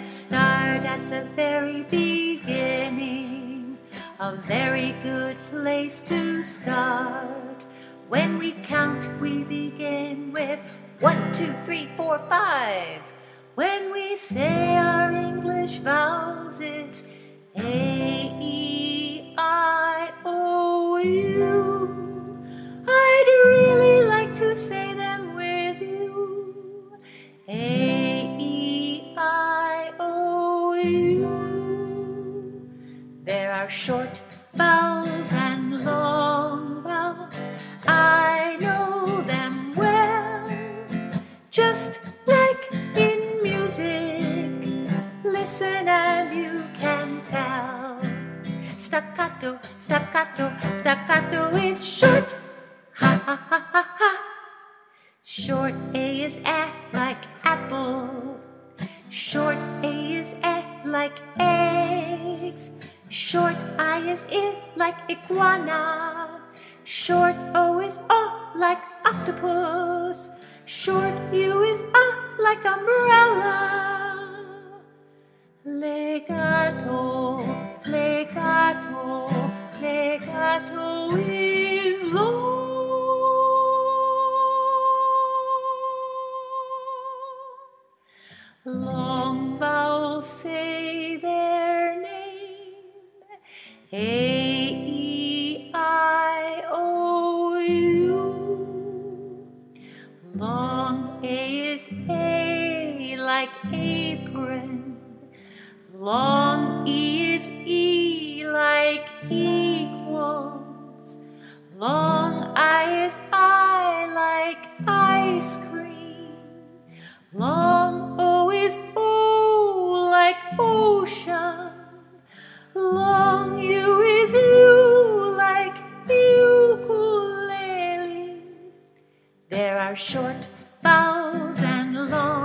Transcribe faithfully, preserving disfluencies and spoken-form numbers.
Let's start at the very beginning. A very good place to start. When we count, we begin with one, two, three, four, five. When we say our English vowels, it's A, E, I, O, U. I'd really like to say them with you. A, E, I, O, U. There are short vowels and long vowels. I know them well. Just like in music, listen and you can tell. Staccato, staccato, staccato is short. Ha ha ha ha ha. Short A is A like apple. Short A is A like eggs. Short I is I like iguana. Short O is O like octopus. Short U is A like umbrella. Legato, legato, legato is long. Long vowels say their name. A, E, I, O, U. Long A is A like apron. Long E is E like equals. Long I is I like ice cream. Long O is O like ocean. Long U is U like ukulele. There are short vowels and long